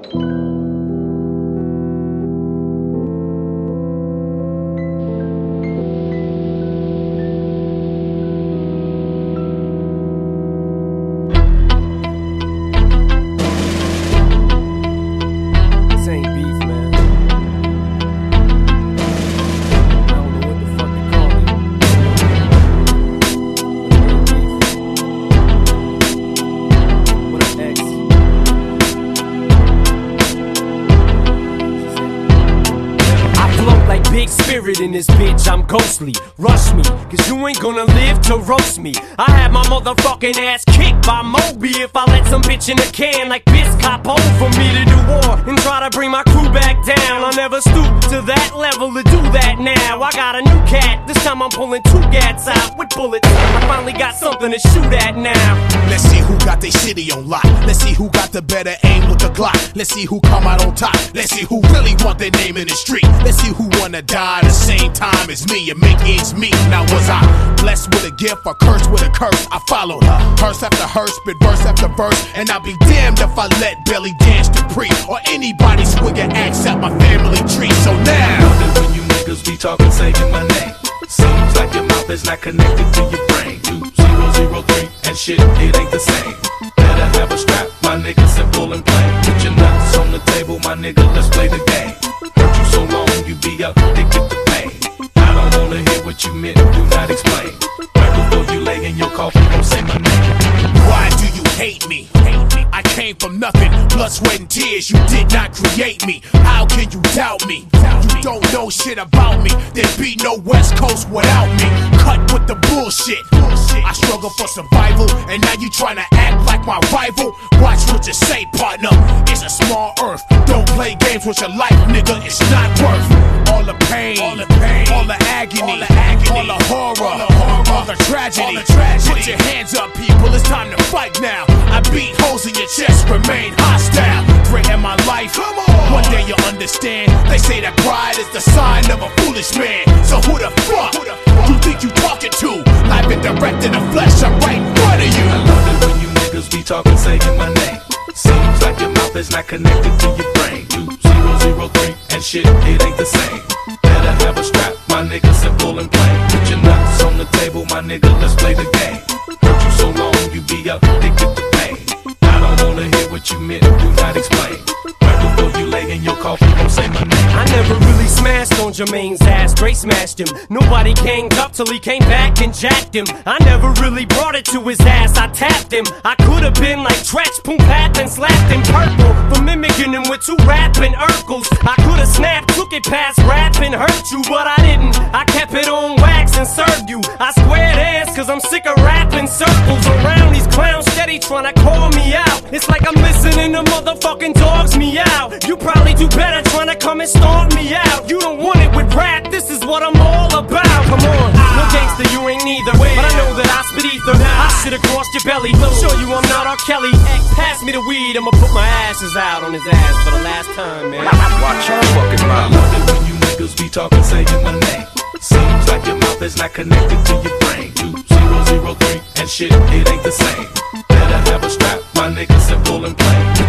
In this bitch, I'm ghostly. Rush me, cause you ain't gonna live to roast me. I had my motherfucking ass kicked by Moby if I let some bitch in a can like Biscop over me to do war and try to bring my crew back down. I'll never stoop to that level to do that now. I got a new cat, this time I'm pulling 2 gats out with bullets. I finally got something to shoot at now. Let's see who got their city on lock. Let's see who got the better aim with the Glock. Let's see who come out on top. Let's see who really want their name in the street. Let's see who wanna die the same time as me and make ends meet. Now was I blessed with a gift or cursed with a curse? I followed her, verse after verse, spit verse after verse, and I'll be damned if I let Belly Dance to Pre or anybody swig an axe at my family tree. So now, when you niggas be talking, saying my name, seems like your mouth is not connected to your brain. 2003 and shit, it ain't the same. Better have a strap, my nigga, simple and plain. Put your nuts on the table, my nigga, let's play the game. Hurt you so long, you be addicted to pain. I don't wanna hear what you meant, do not explain. Right before you lay in your coffin, don't say my name. Why do you hate me? I came from nothing, blood, sweat, and tears. You did not create me. How can you doubt me? You don't know shit about me. There'd be no West Coast without me. Cut with the bullshit. I struggle for survival, and now you tryna act like my rival. Watch what you say, partner. It's a small earth. Don't play games with your life, nigga. It's not worth all the pain, all the agony, all the horror, all the tragedy. Put your hands up, people. It's time to fight now. I beat holes in your chest, remain hostile. Threaten my life. One day you'll understand. They say that pride is the sign of a foolish man. So who the fuck you think you talking to? Live and direct in the flesh, I'm right in front of you. I love it when you niggas be talking, saying my name. Seems like your mouth is not connected to your brain. 2003 and shit, it ain't the same. Better have a strap, my nigga, simple and plain. Put your nuts on the table, my nigga, let's play the game. Hurt you so long, you be addicted to pain. I don't wanna hear what you meant, do not explain. Right before you lay in your coffin, don't say my name. I never really smashed on Jermaine's ass, straight smashed him. Nobody ganged up till he came back and jacked him. I never really brought it to his ass, I tapped him. I could've been like Tretch, Poom Pat, and slapped him purple for mimicking him with 2 rapping Urkels. I could've snapped, took it past rap and hurt you, but I didn't. I kept it on wax and served you. I squared ass cause I'm sick of rapping circles around these clowns steady tryna call me out. It's like I'm listening to motherfucking dogs meow. You probably do better tryna come and stomp me out. You don't want it with rap, this is what I'm all about. Come on, no gangster, you ain't neither, but I know that I spit ether. I shit across your belly, show you I'm not R. Kelly. Pass me the weed, I'ma put my ashes out on his ass for the last time, man. Watch your fucking mouth. I love it when you niggas be talking, saying my name. Seems like your mouth is not connected to your brain. 2003 and shit, it ain't the same. Better have a strap, my nigga, simple and plain.